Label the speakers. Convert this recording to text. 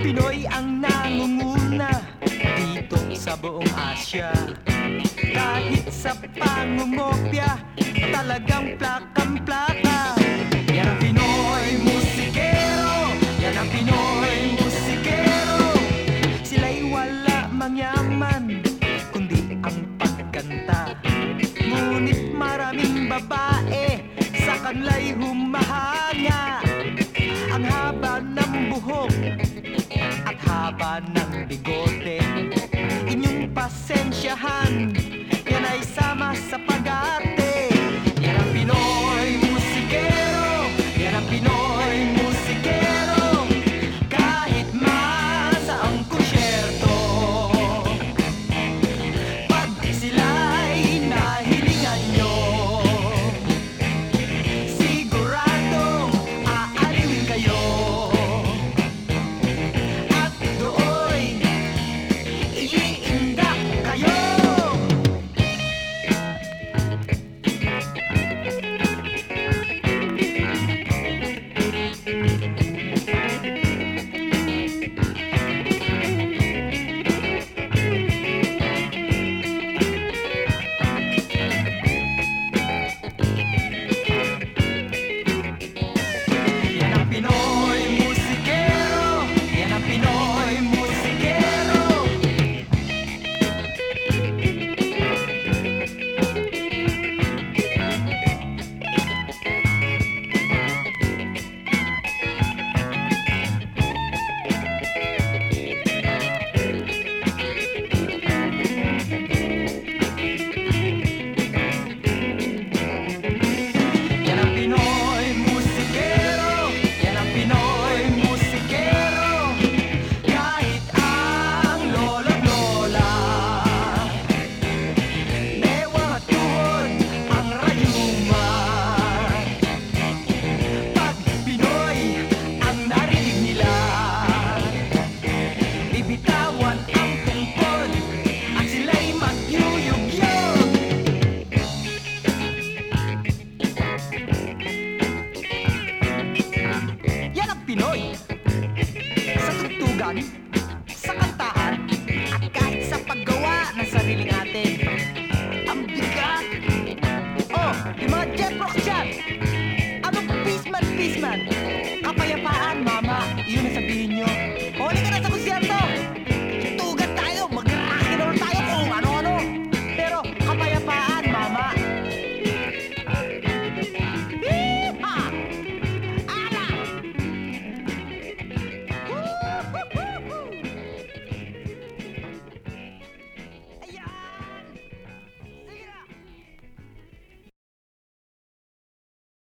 Speaker 1: Pinoy ang nangunguna dito sa buong Asya. Kahit sa pangungopya, talagang plakang-plaka. Yan ang Pinoy musikero, yan ang Pinoy musikero. Sila'y wala mangyaman, kundi ang pagkanta. Ngunit maraming babae sa kanla'y humahanga. Ang haba ng buhok at haba ng bigote, inyong pasensyahan, yan ay sama sa pag-arte. Yan ang Pinoy musikero, yan ang Pinoy musikero. Kahit masaang konsyerto, pag sila'y nahilingan nyo, siguradong aaliwin kayo. At doon iiindak kayo. Yan ang Pinoy musikero, yan ang Pinoy musikero. Yan ang Pinoy musikero, yan ang Pinoy musikero. Kahit ang lolo't lola, bewang at tuhod ang rayuman. Pag Pinoy ang narinig nila, bibitawan ang tungkod at sila'y magyuyugyug. Yan ang Pinoy. Sa tugtugan, sa kantaan, at kahit sa paggawa ng sariling atin. Ang bigat! Oh, yung mga jet rocks dyan! Anong peace man, peace man?